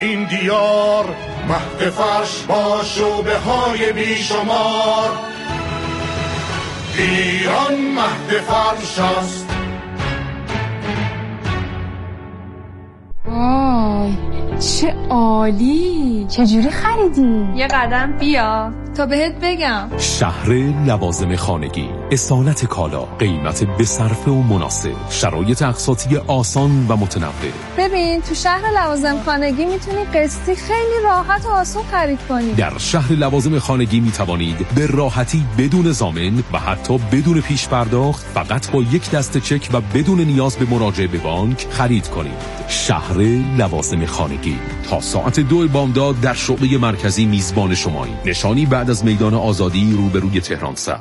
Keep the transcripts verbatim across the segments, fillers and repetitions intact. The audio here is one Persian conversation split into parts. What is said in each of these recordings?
این دیار مهد فرش با شعبه های بیشمار، ایران مهد فرش است. وای چه عالی، چجوری خریدی؟ یه قدم بیا تا بهت بگم. شهر لوازم خانگی، اصالت کالا، قیمت به صرفه و مناسب، شرایط اقساطی آسان و متنوع. ببین تو شهر لوازم خانگی میتونی قسطی خیلی راحت و آسان خرید کنی. در شهر لوازم خانگی میتوانید به راحتی بدون ضامن و حتی بدون پیش پرداخت فقط با یک دسته چک و بدون نیاز به مراجعه به بانک خرید کنید. شهر لوازم خانگی تا ساعت دو بامداد در شعبه مرکزی میزبان شماییم. نشانی بعد از میدان آزادی روبروی تهران سر.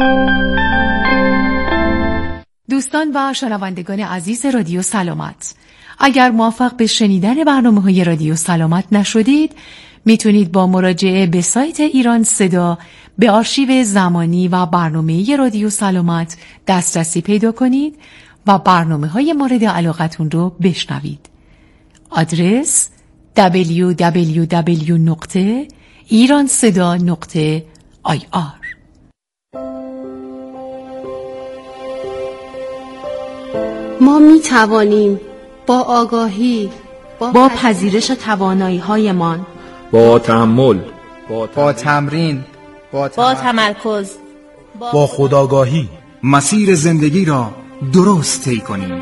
دوستان و شنوندگان عزیز رادیو سلامت، اگر موفق به شنیدن برنامه‌های رادیو سلامت نشدید، میتونید با مراجعه به سایت ایران صدا به آرشیو زمانی و برنامه رادیو سلامت دسترسی پیدا کنید و برنامه‌های مورد علاقتون رو بشنوید. آدرس دبلیو دبلیو دبلیو دات ایران صدا دات آی آر. ما می توانیم با آگاهی، با, با پذیرش توانایی‌هایمان، با تحمل، با, با تمرین، با, با تمرکز، با خودآگاهی مسیر زندگی را درست طی کنیم.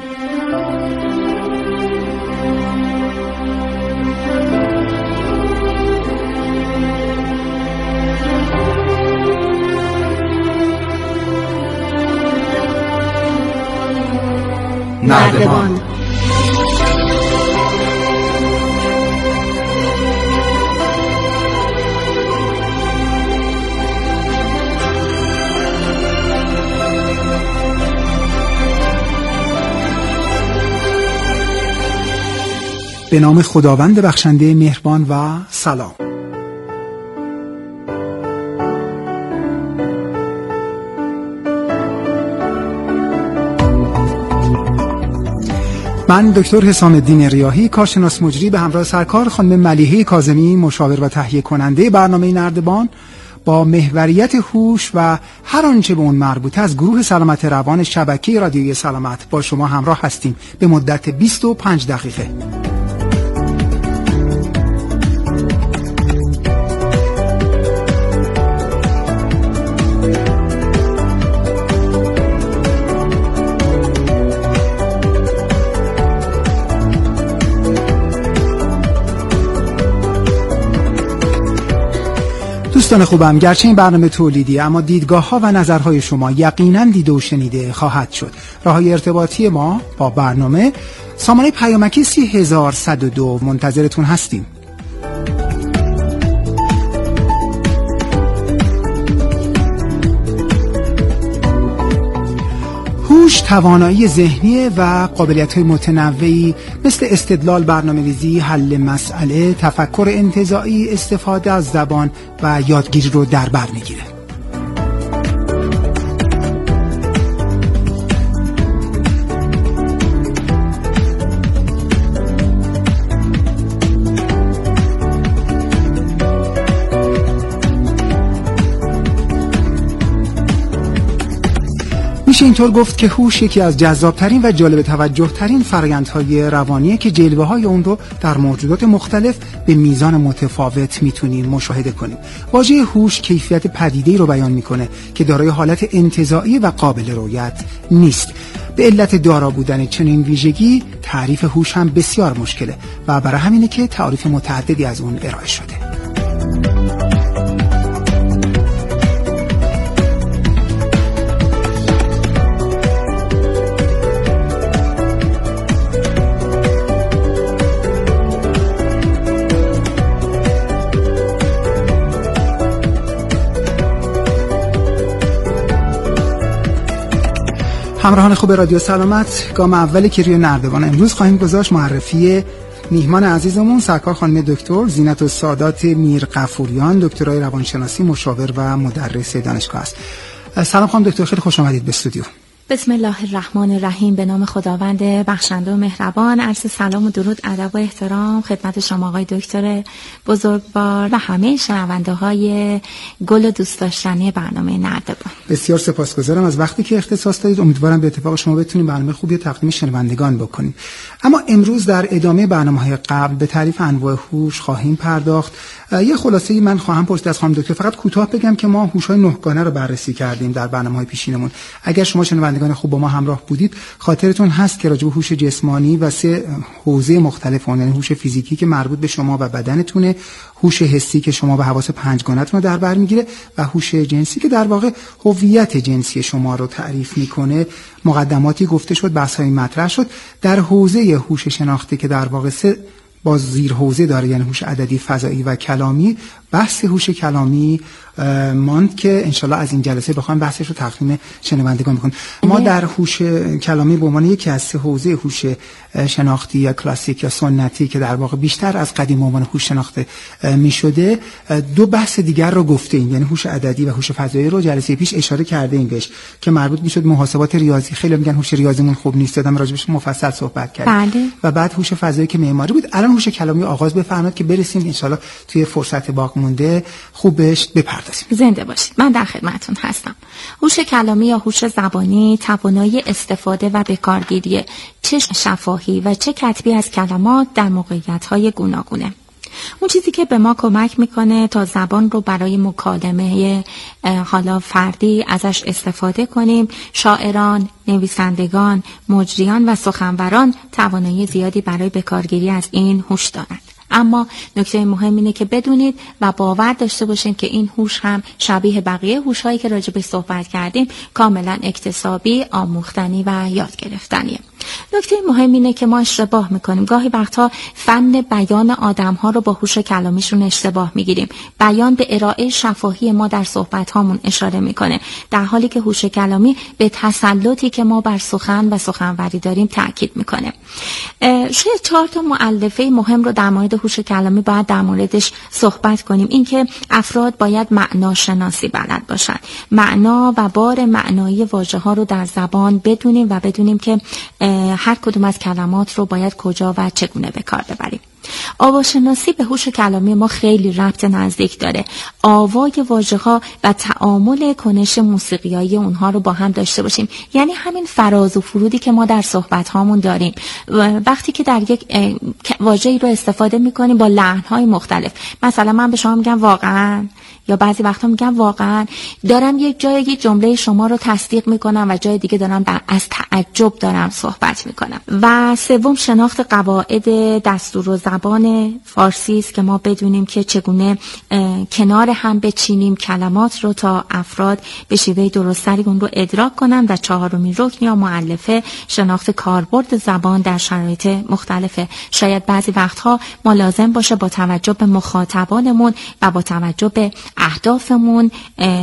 نردبان. به نام خداوند بخشنده مهربان و سلام. من دکتر حسام الدین ریاحی، کارشناس مجری، به همراه سرکار خانم ملیحه کاظمی، مشاور و تهیه کننده برنامه نردبان، با محوریت هوش و هر آنچه به اون مربوطه از گروه سلامت روان شبکه رادیویی سلامت با شما همراه هستیم به مدت بیست و پنج دقیقه. دوستان خوبم، گرچه این برنامه تولیدی، اما دیدگاه ها و نظرهای شما یقینا دیده و شنیده خواهد شد. راههای ارتباطی ما با برنامه سامانه پیامکی سی هزار صد و دو، منتظرتون هستیم. هوش توانایی ذهنی و قابلیت‌های متنوعی مثل استدلال، برنامه‌ریزی، حل مسئله، تفکر انتزاعی، استفاده از زبان و یادگیری رو در بر می‌گیره. میشه اینطور گفت که هوش یکی از جذابترین و جالب توجه ترین فرآیندهای روانیه که جلوه های اون رو در موجودات مختلف به میزان متفاوت میتونیم مشاهده کنیم. واژه هوش کیفیت پدیده‌ای رو بیان میکنه که دارای حالت انتزاعی و قابل رؤیت نیست. به علت دارا بودن چنین ویژگی تعریف هوش هم بسیار مشکله و برای همینه که تعریف متعددی از اون ارائه شده. همراهان خوب رادیو سلامت، گام اولی که روی نردبان امروز خواهیم گذاشت معرفی میهمان عزیزمون سرکار خانم دکتر زینت السادات میرغفوریان، دکترای روانشناسی، مشاور و مدرس دانشگاه است. سلام خانم دکتر، خیلی خوش آمدید به استودیو. بسم الله الرحمن الرحیم. به نام خداوند بخشنده و مهربان. عرض سلام و درود، ادب و احترام خدمت شما آقای دکتر بزرگوار و همه شنونده های گل و دوست داشتنی برنامه نردبان. بسیار سپاسگزارم از وقتی که اختصاص دادید. امیدوارم به اتفاق شما بتونیم برنامه خوبی تقدیم شنوندگان بکنیم. اما امروز در ادامه برنامه‌های قبل به تعریف انواع هوش خواهیم پرداخت. یه خلاصه‌ای من خواهم پرسید از خانم دکتر. فقط کوتاه بگم که ما هوش‌های نهگانه رو بررسی کردیم در برنامه‌های پیشینمون. اگر شما شنوندگان خوب با ما همراه بودید خاطرتون هست که راجع به هوش جسمانی و سه حوزه مختلف اون، یعنی هوش فیزیکی که مربوط به شما و بدنتونه، هوش حسی که شما و حواس پنجگانه‌تون رو در بر میگیره و هوش جنسی که در واقع هویت جنسی شما رو تعریف میکنه، مقدماتی گفته شد، بحث‌های مطرح شد. در حوزه هوش شناختی که در واقع سه باز زیر حوزه داره، یعنی هوش عددی، فضایی و کلامی، بحث هوش کلامی ماند که انشالله از این جلسه بخوام بحثش رو تقدیم شنوندگان بکنم. ما در هوش کلامی به عنوان یکی از سه حوزه هوش شناختی یا کلاسیک یا سنتی که در واقع بیشتر از قدیم به عنوان هوش شناخته می شده، دو بحث دیگر رو گفتیم، یعنی هوش عددی و هوش فضایی رو جلسه پیش اشاره کردیم بهش که مربوط میشد محاسبات ریاضی. خیلی میگن هوش ریاضیمون خوب نیست، دادم راجبش مفصل صحبت کردیم. بله. و بعد هوش فضایی که معماری بود. الان هوش کلامی آغاز بفرمایید که برسیم انشالله توی فرصت باقی مونده خوب بهش بپردازیم. زنده باشید. من در خدمتتون هستم. هوش کلامی یا هوش زبانی توانایی استفاده و بکارگیری چه شفاهی و چه کتبی از کلمات در موقعیت‌های گوناگونه. اون چیزی که به ما کمک میکنه تا زبان رو برای مکالمه حالا فردی ازش استفاده کنیم. شاعران، نویسندگان، مجریان و سخنوران توانایی زیادی برای بکارگیری از این هوش دارند. اما نکته مهم اینه که بدونید و باور داشته باشین که این هوش هم شبیه بقیه هوش‌هایی که راجع به صحبت کردیم کاملا اکتسابی، آموختنی و یاد گرفتنیه. نکته مهم اینه که ما اشتباه میکنیم. گاهی وقتها فن بیان آدم‌ها رو با هوش کلامیشون اشتباه میگیریم. بیان به ارائه شفاهی ما در صحبت‌هامون اشاره میکنه، در حالی که هوش کلامی به تسلطی که ما بر سخن و سخنوری داریم تاکید میکنه. شاید چهار تا مؤلفه مهم رو در مورد هوش کلامی باید در موردش صحبت کنیم. اینکه افراد باید معناشناسی بلد باشن، معنا و بار معنایی واژه‌ها رو در زبان بدونیم و بدونیم که هر کدوم از کلمات رو باید کجا و چگونه به کار ببریم. آواشناسی به هوش کلامی ما خیلی ربط نزدیک داره. آوای واژه‌ها و تعامل کنش موسیقیایی اونها رو با هم داشته باشیم، یعنی همین فراز و فرودی که ما در صحبت‌هامون داریم. وقتی که در یک واژه‌ای رو استفاده می‌کنیم با لحن‌های مختلف، مثلا من به شما میگم واقعاً، یا بعضی وقتا میگم واقعاً، دارم یک جای یک جمله شما رو تصدیق میکنم و جای دیگه دارم در از تعجب دارم صحبت میکنم. و سوم شناخت قواعد دستور و زبان فارسی است که ما بدونیم که چگونه کنار هم بچینیم کلمات رو تا افراد به شیوه درست‌تری اون رو ادراک کنن. و چهارمین رکن یا مؤلفه شناخت کاربرد زبان در شرایط مختلفه. شاید بعضی وقتها ما لازم باشه با توجه به مخاطبانمون و با توجه به اهدافمون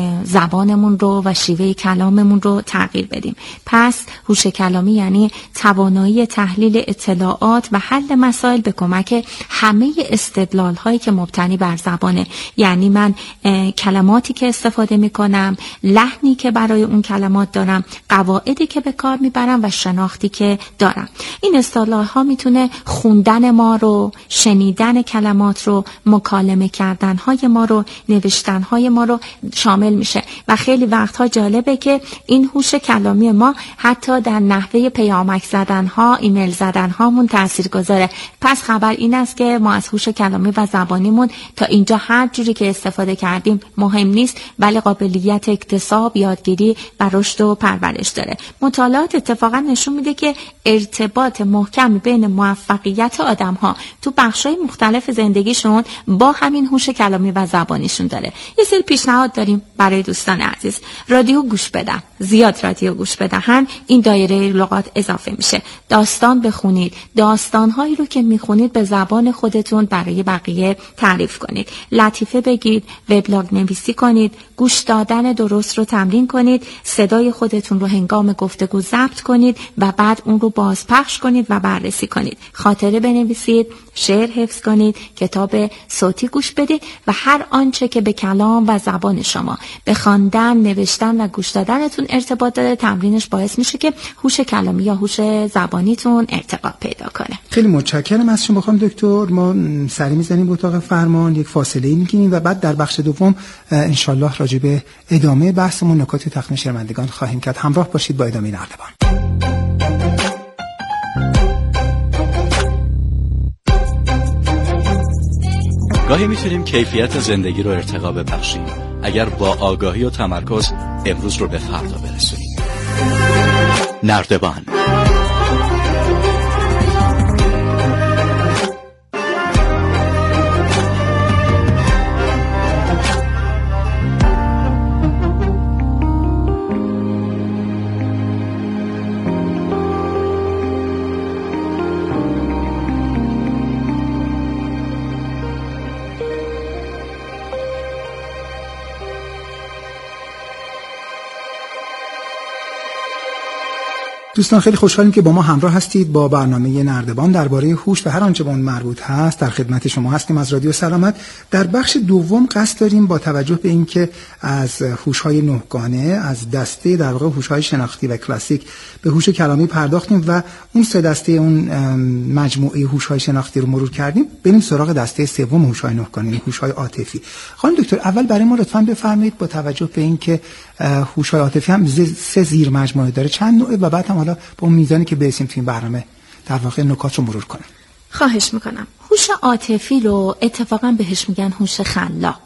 زبانمون رو و شیوه کلاممون رو تغییر بدیم. پس هوش کلامی یعنی توانایی تحلیل اطلاعات و حل مسائل به کمک همه استدلال هایی که مبتنی بر زبانه. یعنی من کلماتی که استفاده می کنم، لحنی که برای اون کلمات دارم، قواعدی که به کار می برم و شناختی که دارم. این اصطلاح ها میتونه خوندن ما رو، شنیدن کلمات رو، مکالمه کردن های ما رو، نوشتن های ما رو شامل میشه. و خیلی وقتها جالبه که این هوش کلامی ما حتی در نحوه پیامک زدن ها، ایمیل زدن هامون تاثیرگذاره. پس خبر این است که ما از هوش کلامی و زبانیمون تا اینجا هر جوری که استفاده کردیم مهم نیست، ولی قابلیت اکتساب، یادگیری و رشد و پرورش داره. مطالعات اتفاقا نشون میده که ارتباط محکمی بین موفقیت آدم ها تو بخشای مختلف زندگیشون با همین هوش کلامی و زبانیشون داره. یه سری پیشنهاد داریم برای دوستان عزیز. رادیو گوش بدن، زیاد رادیو گوش بدن، این دایره لغات اضافه میشه. داستان بخونید، داستانهایی رو که میخونید به زبان خودتون برای بقیه تعریف کنید. لطیفه بگید، وبلاگ نویسی کنید، گوش دادن درست رو تمرین کنید، صدای خودتون رو هنگام گفتگو ضبط کنید و بعد اون رو بازپخش کنید و بررسی کنید. خاطره بنویسید، شعر حفظ کنید، کتاب صوتی گوش بدید و هر آنچه که به کلام و زبان شما به خواندن، نوشتن و گوش دادنتون ارتباط داره، تمرینش باعث میشه که هوش کلامی یا هوش زبانیتون ارتقا پیدا کنه. خیلی متشکرم از شما خانم دکتر. ما سری میزنیم به اتاق فرمان، یک فاصله میگیریم و بعد در بخش دوم ان شاء الله راجع به ادامه بحثمون نکات تقدیم شنوندگان خواهیم کرد. همراه باشید با ادامه نردبان. گاهی میتونیم کیفیت زندگی رو ارتقا ببخشیم اگر با آگاهی و تمرکز امروز رو به فردا برسونیم. نردبان. دوستان خیلی خوشحالیم که با ما همراه هستید با برنامه نردبان درباره هوش و هر آنچه به اون مربوط هست. در خدمت شما هستیم از رادیو سلامت. در بخش دوم قصد داریم با توجه به اینکه از هوش‌های نهگانه، از دسته در واقع هوش‌های شناختی و کلاسیک به هوش کلامی پرداختیم و اون سه دسته اون مجموعه هوش‌های شناختی رو مرور کردیم، بریم سراغ دسته سوم هوش‌های نهگانه، هوش‌های عاطفی. خانم دکتر اول برای ما لطفاً بفرمایید با توجه به اینکه هوش‌های عاطفی هم سه زیر مجموعه داره، چند نوعه و بعد هم حالا با اون میزانی که برسیم تو این برنامه در واقع نکات رو مرور کنیم. خواهش میکنم. هوش عاطفی رو اتفاقا بهش میگن هوش خلاق.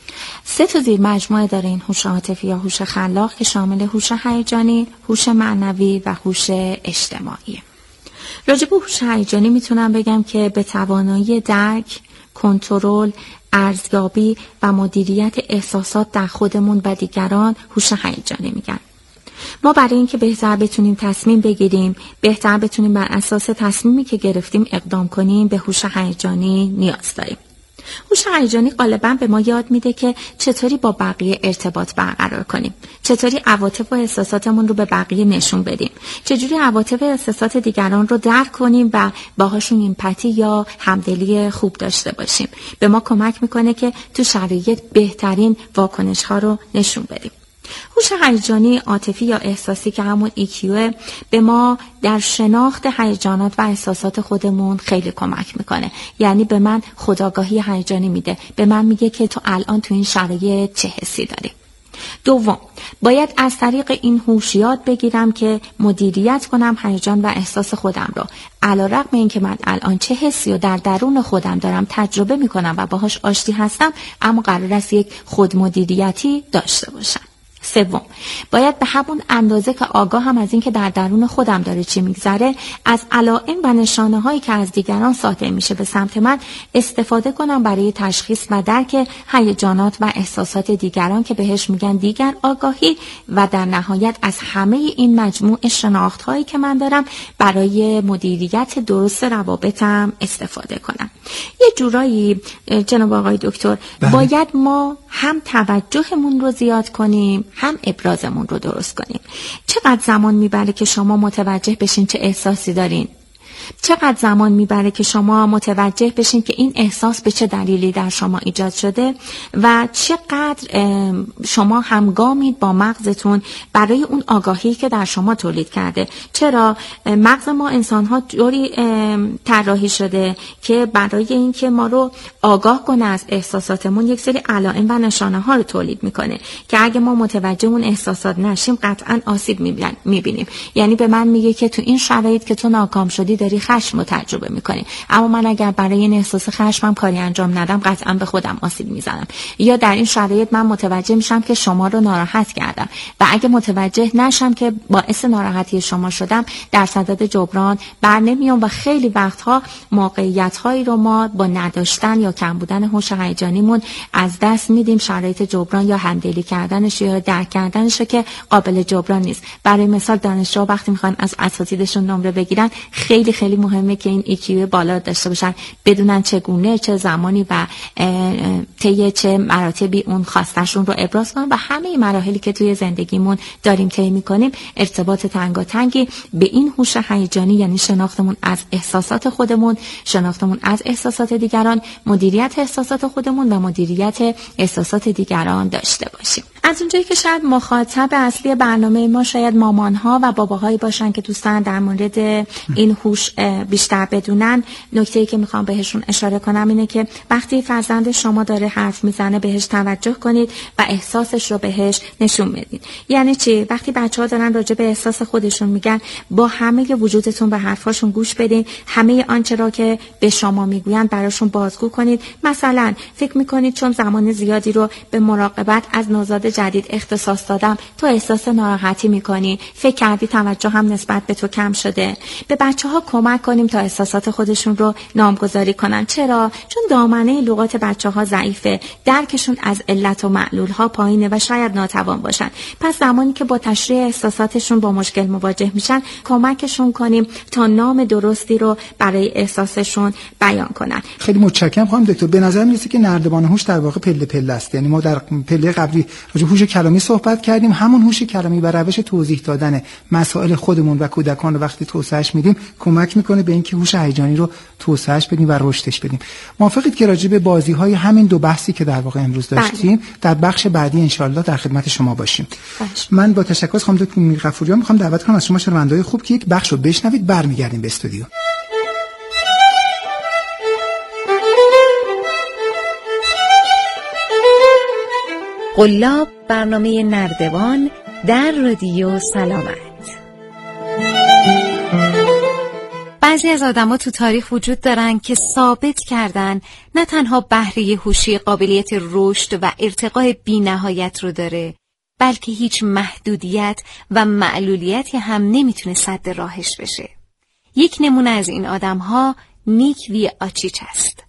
سه تا زیر مجموعه داره این هوش عاطفی یا هوش خلاق که شامل هوش هیجانی، هوش معنوی و هوش اجتماعی. راجع به هوش هیجانی میتونم بگم که به توانایی درک، کنترل، ارزیابی و مدیریت احساسات در خودمون و دیگران هوش هیجانی میگن. ما برای اینکه بهتر بتونیم تصمیم بگیریم، بهتر بتونیم بر اساس تصمیمی که گرفتیم اقدام کنیم، به هوش هیجانی نیاز داریم. هوش هیجانی غالباً به ما یاد میده که چطوری با بقیه ارتباط برقرار کنیم، چطوری عواطف و احساساتمون رو به بقیه نشون بدیم، چجوری عواطف و احساسات دیگران رو درک کنیم و باهاشون ایمپاتی یا همدلی خوب داشته باشیم. به ما کمک میکنه که تو شرایط بهترین واکنش ها رو نشون بدیم. هوش هیجانی عاطفی یا احساسی که همون ای کیو به ما در شناخت هیجانات و احساسات خودمون خیلی کمک میکنه. یعنی به من خودآگاهی هیجانی میده، به من میگه که تو الان تو این شرایط چه حسی داری. دوم، باید از طریق این هوش یاد بگیرم که مدیریت کنم هیجان و احساس خودم رو. علیرغم اینکه من الان چه حسی رو در درون خودم دارم تجربه میکنم و باهاش آشتی هستم، اما قرار است یک خودمدیریتی داشته باشم. سوم، باید به همون اندازه که آگاه هم از این که در درون خودم داره چی میگذره، از علائم و نشانه هایی که از دیگران صادر میشه به سمت من استفاده کنم برای تشخیص و درک هیجانات و احساسات دیگران که بهش میگن دیگر آگاهی، و در نهایت از همه این مجموع شناخت هایی که من دارم برای مدیریت درست روابطم استفاده کنم. یه جورایی جناب آقای دکتر بله. باید ما هم توجهمون رو زیاد کنیم، هم ابرازمون رو درست کنیم. چقدر زمان میبره که شما متوجه بشین چه احساسی دارین؟ چقدر زمان میبره که شما متوجه بشین که این احساس به چه دلیلی در شما ایجاد شده و چقدر شما همگامید با مغزتون برای اون آگاهی که در شما تولید کرده؟ چرا مغز ما انسان‌ها جوری طراحی شده که برای اینکه ما رو آگاه کنه از احساساتمون یک سری علائم و نشانه ها رو تولید میکنه که اگه ما متوجه اون احساسات نشیم قطعاً آسیب میبینیم. یعنی به من میگه که تو این شرایط که تو ناکام شدی داری خشم رو تجربه میکنی، اما من اگر برای این احساس خشمم کاری انجام ندم قطعا به خودم آسیب میزنم. یا در این شرایط من متوجه میشم که شما رو ناراحت کردم و اگه متوجه نشم که باعث ناراحتی شما شدم در صدد جبران بر نمیام و خیلی وقتها موقعیت هایی رو ما با نداشتن یا کم بودن هوش هیجانیمون از دست میدیم. شرایط جبران یا همدلی کردنش یا درک کردنش که قابل جبران نیست. برای مثال دانشجو وقتی میخوان از اساتیدشون نمره بگیرن خیلی خیلی مهمه که این ای کیو بالا داشته باشن، بدونن چگونه، چه زمانی و طی چه مراتبی اون خواستشون رو ابراز کنن و همه مراحلی که توی زندگیمون داریم طی می‌کنیم ارتباط تنگاتنگی به این هوش هیجانی، یعنی شناختمون از احساسات خودمون، شناختمون از احساسات دیگران، مدیریت احساسات خودمون و مدیریت احساسات دیگران داشته باشیم. از اونجایی که شاید مخاطب اصلی برنامه ما شاید مامان‌ها و باباهایی باشن که دوستان در مورد این هوش بیشتر بدونن، نکته‌ای که میخوام بهشون اشاره کنم اینه که وقتی فرزند شما داره حرف میزنه بهش توجه کنید و احساسش رو بهش نشون بدید. یعنی چی؟ وقتی بچه‌ها دارن راجع به احساس خودشون میگن، با همه وجودتون به حرفاشون گوش بدین، همه آنچه را که به شما میگوین براشون بازگو کنید. مثلا فکر میکنید چون زمان زیادی رو به مراقبت از نوزاد جدید اختصاص دادم تو احساس ناراحتی میکنی، فکر کردی توجه هم نسبت به تو کم شده. به بچه‌ها کمک کنیم تا احساسات خودشون رو نامگذاری کنن. چرا؟ چون دامنه لغات بچه‌ها ضعیفه، درکشون از علت و معلول‌ها پایینه و شاید ناتوان باشن. پس زمانی که با تشریح احساساتشون با مشکل مواجه میشن، کمکشون کنیم تا نام درستی رو برای احساسشون بیان کنن. خیلی متشکرم خانم دکتر. به نظر میرسه که نردبان هوش در واقع پله پله است. یعنی ما در پله قبلی راجع به هوش کلامی صحبت کردیم، همون هوش کلامی و روش توضیح دادن مسائل خودمون و کودکان رو وقتی توسعهش میدیم کمک میکنه به اینکه هوش هیجانی رو توسعهش بدیم و رشدش بدیم. موافقید که راجع به بازی‌های همین دو بحثی که در واقع امروز داشتیم بله. در بخش بعدی انشالله در خدمت شما باشیم. باش. من با تشکر از خانم دکتر میرغفوریان میخوام دعوت کنم از شما شنونده‌های خوب که یک بخش رو بشنوید، برمیگردیم به استودیو. قلاب، برنامه نردبان در رادیو سلامت. بعضی از آدم‌ها تو تاریخ وجود دارن که ثابت کردن نه تنها بهره هوشی قابلیت رشد و ارتقاء بی‌نهایت رو داره، بلکه هیچ محدودیت و معلولیتی هم نمیتونه سد راهش بشه. یک نمونه از این آدم‌ها نیک ویاچیچ است.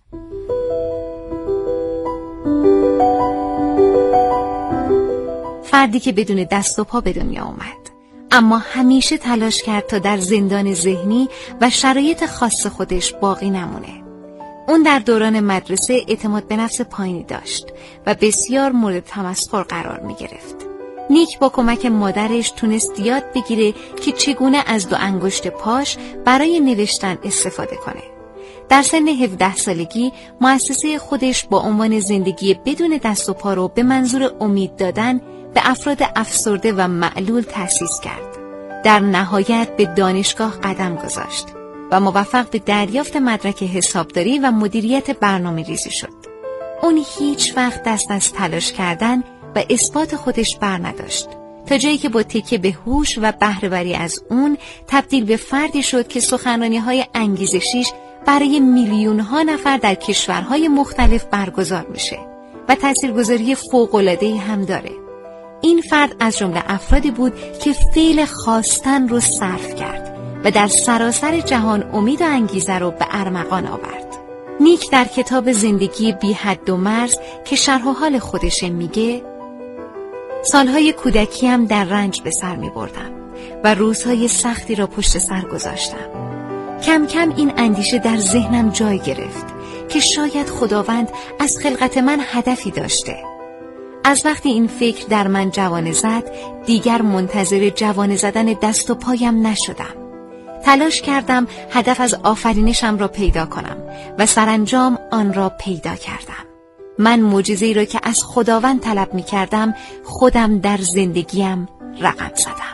فردی که بدون دست و پا به دنیا اومد، اما همیشه تلاش کرد تا در زندان ذهنی و شرایط خاص خودش باقی نمونه. اون در دوران مدرسه اعتماد به نفس پایینی داشت و بسیار مورد تمسخر قرار می گرفت. نیک با کمک مادرش تونست یاد بگیره که چگونه از دو انگشت پاش برای نوشتن استفاده کنه. در سن هفده سالگی مؤسسه خودش با عنوان زندگی بدون دست و پا رو به منظور امید دادن به افراد افسرده و معلول تأسیس کرد. در نهایت به دانشگاه قدم گذاشت و موفق به دریافت مدرک حسابداری و مدیریت برنامه ریزی شد. اون هیچ وقت دست از تلاش کردن و اثبات خودش بر نداشت، تا جایی که با تکیه به هوش و بهره‌وری از اون تبدیل به فردی شد که سخنرانی‌های انگیزشیش برای میلیون‌ها نفر در کشورهای مختلف برگزار میشه و تاثیرگذاری فوق‌العاده‌ای هم داره. این فرد از جمله افرادی بود که فعل خواستن رو صرف کرد و در سراسر جهان امید و انگیزه رو به ارمغان آورد. نیک در کتاب زندگی بی حد و مرز که شرح و حال خودش میگه، سالهای کودکیم در رنج به سر می بردم و روزهای سختی را پشت سر گذاشتم. کم کم این اندیشه در ذهنم جای گرفت که شاید خداوند از خلقت من هدفی داشته. از وقتی این فکر در من جوانه زد، دیگر منتظر جوانه زدن دست و پایم نشدم. تلاش کردم هدف از آفرینشم را پیدا کنم و سرانجام آن را پیدا کردم. من معجزه‌ای را که از خداوند طلب می کردم خودم در زندگیم رقم زدم.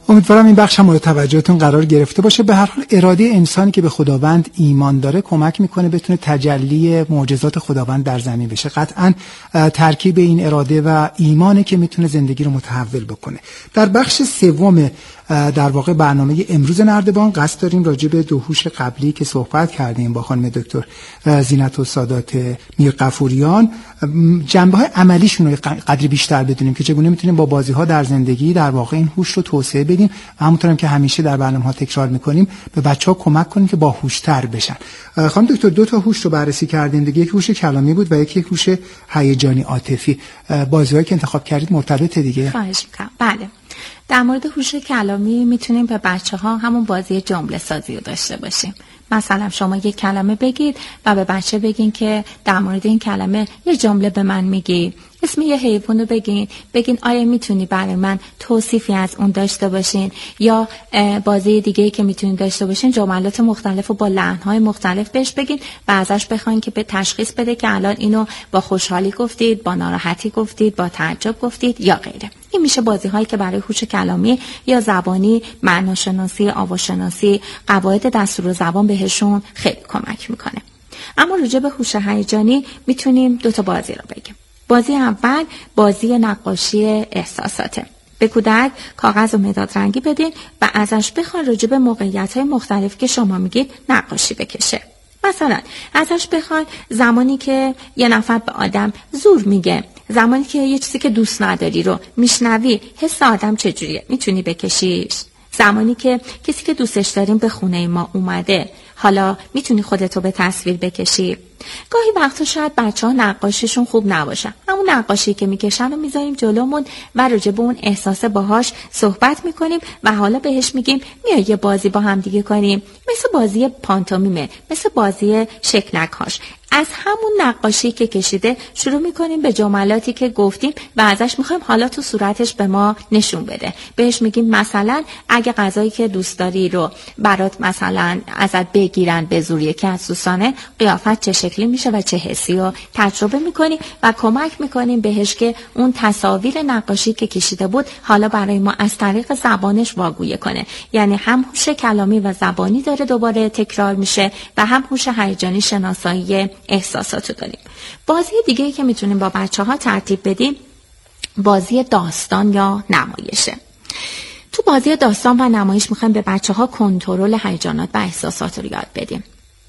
امیدوارم این بخش هم مورد توجهتون قرار گرفته باشه. به هر حال اراده انسانی که به خداوند ایمان داره کمک میکنه بتونه تجلی معجزات خداوند در زمین بشه. قطعاً ترکیب این اراده و ایمانه که میتونه زندگی رو متحول بکنه. در بخش سوم در واقع برنامه امروز نردبان قصد داریم راجع به دو هوش قبلی که صحبت کردیم با خانم دکتر زینت و سادات میرغفوریان جنبه‌های عملیشون رو قدری بیشتر بدونیم که چگونه میتونیم با بازی‌ها در زندگی در واقع این هوش رو توسعه بدیم و همونطور هم که همیشه در برنامه‌ها تکرار می‌کنیم به بچه‌ها کمک کنیم که باهوش‌تر بشن. خانم دکتر دو تا هوش رو بررسی کردیم دیگه، یک هوش کلامی بود و یک هوش هیجانی عاطفی. بازی‌هایی که انتخاب کردید مرتبطه دیگه؟ خواهش می‌کنم. بله. در مورد هوش کلامی میتونیم به بچه‌ها همون بازی جمله سازی رو داشته باشیم. مثلا شما یک کلمه بگید و به بچه بگین که در مورد این کلمه یه جمله به من میگی، اسم یه حیوان رو بگین، بگین آیا میتونی برای من توصیفی از اون داشته باشین. یا بازی دیگه‌ای که میتونین داشته باشین جملات مختلف رو با لحن‌های مختلف بهش بگین و ازش بخواین که به تشخیص بده که الان اینو با خوشحالی گفتید، با ناراحتی گفتید، با تعجب گفتید یا غیره. این میشه بازی‌هایی که برای هوش کلامی یا زبانی، معناشناسی، آواشناسی، قواعد دستور زبان بهشون خیلی کمک میکنه. اما راجع به هوش هیجانی میتونیم دو تا بازی رو بگیم. بازی اول بازی نقاشی احساساته. به کودک کاغذ و مداد رنگی بدین و ازش بخوان راجع به موقعیت‌های مختلف که شما میگید نقاشی بکشه. مثلا ازش بخوان زمانی که یه نفر به آدم زور میگه، زمانی که یه چیزی که دوست نداری رو میشنوی، حس آدم چجوریه میتونی بکشیش. زمانی که کسی که دوستش داریم به خونه ما اومده، حالا میتونی خودتو به تصویر بکشی. گاهی وقتا شاید بچه ها نقاشیشون خوب نباشه، همون نقاشی که میکشن رو میذاریم جلومون و راجع به اون احساس باهاش صحبت میکنیم و حالا بهش میگیم میای یه بازی با هم دیگه کنیم، مثل بازی پانتومیمه، مثل بازی شکنک‌هاش. از همون نقاشی که کشیده شروع میکنیم به جملاتی که گفتیم و ازش میخوایم حالا تو صورتش به ما نشون بده. بهش میگیم مثلا اگه غذایی که دوست داری رو برات مثلا ازت بگیرن به زور یکی از دوستانه، قیافت چه شکلی میشه و چه حسی رو تجربه میکنیم و کمک میکنیم بهش که اون تصاویر نقاشی که کشیده بود حالا برای ما از طریق زبانش واگویه کنه. یعنی هم هوش کلامی و زبانی داره دوباره تکرار میشه و هم هوش هیجانی شناسایی احساساتو داریم. بازی دیگه‌ای که میتونیم با بچه‌ها ترتیب بدیم بازی داستان یا نمایشه. تو بازی داستان و نمایش میخوایم به بچه‌ها کنترل هیجانات و احساسات رو یاد بدیم.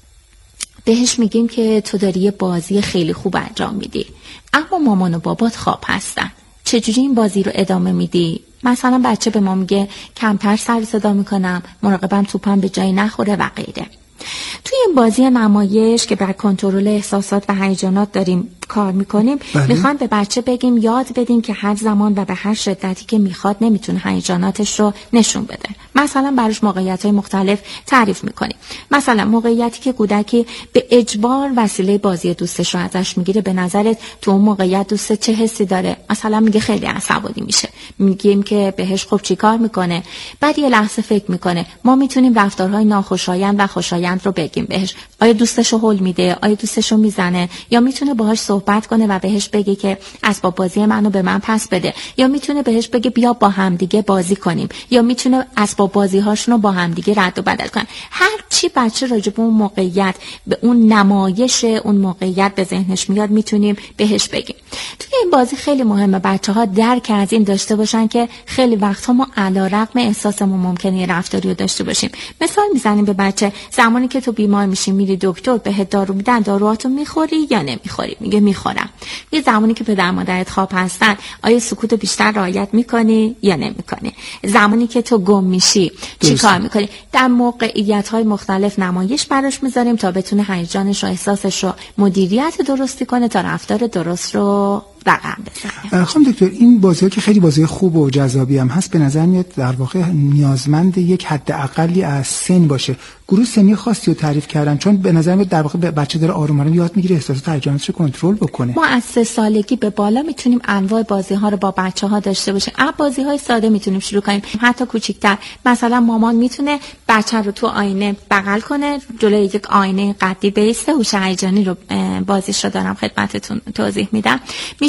بهش میگیم که تو داری یه بازی خیلی خوب انجام میدی، اما مامان و بابات خواب هستن، چجوری این بازی رو ادامه میدی؟ مثلا بچه به ما میگه کمتر سر صدا میکنم، مراقبم توپم به جایی نخوره و غیره. توی این بازی نمایش که بر کنترل احساسات و هیجانات داریم کار میکنیم، میخوایم به بچه بگیم یاد بدیم که هر زمان و به هر شدتی که میخواد نمیتونه هیجاناتش رو نشون بده. مثلا براش موقعیت‌های مختلف تعریف میکنیم. مثلا موقعیتی که کودکی به اجبار وسیله بازی دوستش رو ازش میگیره، به نظرت تو اون موقعیت دوست چه حسی داره؟ مثلا میگه خیلی عصبانی میشه، میگیم که بهش خب چی کار میکنه؟ بعد یه لحظه فکر میکنه. ما میتونیم رفتارهای ناخوشایند و خوشایند رو بگیم بهش. آیا دوستش رو هول میده؟ آیا دوستش رو میزنه؟ یا میتونه باهاش صحبت کنه و بهش بگه که اسباب بازی منو به من پس بده؟ یا میتونه بهش بگه بیا با هم دیگه بازی کنیم؟ یا میتونه اسباب بازی هاشون رو با هم دیگه رد و بدل کنن؟ هر چی بچه راجع به اون موقعیت، به اون نمایش اون موقعیت به ذهنش میاد میتونیم بهش بگیم. توی این بازی خیلی مهمه بچه‌ها درک از این داشته باشن که خیلی وقت‌ها ما علیرغم احساسمون ممکنه رفتاری رو داشته باشیم. مثال میزنیم به بچه زمانی که تو بیمار میشی میری دکتر بهت دارو میدن، داروهاتو میخوری یا نمیخوری؟ میگه میخورم. یه زمانی که پدر مادرت خواب هستن آیا سکوت بیشتر رعایت میکنی یا نمیکنی؟ زمانی که تو گم میشی چی کار میکنی؟ در موقعیت‌های مختلف نمایش براش میذاریم تا بتونه هیجانش و احساسش رو مدیریت درستی کنه تا رفتار درست رو رقم بزنه. خانم دکتر این بازی‌ها که خیلی بازی خوب و جذابی هم هست، به نظر میاد در واقع نیازمند یک حد اقلی از سن باشه. گروه سنی خاصی رو تعریف کردن چون به نظر میاد در واقع بچه داره آروم آروم یاد میگیره احساسات و هیجاناتش رو کنترل بکنه. ما از سه سالگی به بالا میتونیم انواع بازی‌ها رو با بچه‌ها داشته باشیم. از بازی‌های ساده میتونیم شروع کنیم، حتی کوچیک‌تر. مثلا مامان میتونه بچه رو تو آینه بغل کنه، جلوی یک آینه قدی بیسته. هوش هیجانی رو بازیش رو دارم خدمتتون توضیح میدم.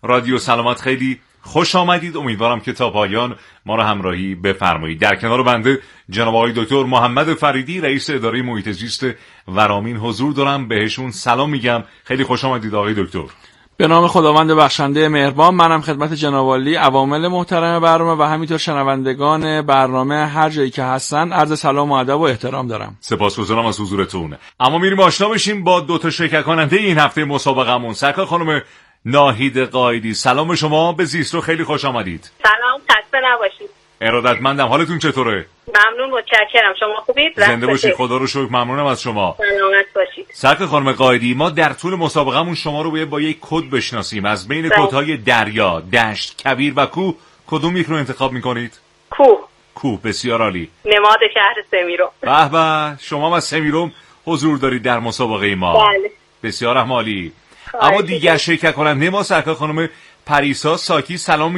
رادیو سلامت خیلی خوش آمدید. امیدوارم که تا پایان ما را همراهی بفرمایید. در کنار بنده جناب آقای دکتر محمد فریدی، رئیس اداره محیط زیست ورامین حضور دارم. بهشون سلام میگم. خیلی خوش آمدید آقای دکتر. به نام خداوند بخشنده مهربان، منم خدمت جناب عالی، عوامل محترم برنامه و همینطور شنوندگان برنامه هر جایی که هستن عرض سلام و ادب و احترام دارم. سپاسگزارم از حضورتون. اما میریم آشنا بشیم با دو تا شرکت کننده این هفته مسابقمون. سرکار خانم ناهید قائدی، سلام شما به زیست رو، خیلی خوش آمدید. سلام، خسته نباشید. ارادتمندم. حالتون چطوره؟ ممنون، متشکرم. شما خوبید؟ زنده باشید. خدا رو شکر. ممنونم از شما. سلامت باشید. سرکار خانم قائدی، ما در طول مسابقمون شما رو باید با یک کد بشناسیم. از بین کدهای دریا، دشت، کویر و کوه کدوم یک رو انتخاب میکنید؟ کوه. کوه، بسیار عالی. نماد شهر سمیرو. به به، شما هم از سمیرو حضور دارید در مسابقه ما. بله. بسیار عالی. اما دیگر شرکت کننده ما سرکار خانم پریسا ساکی، سلام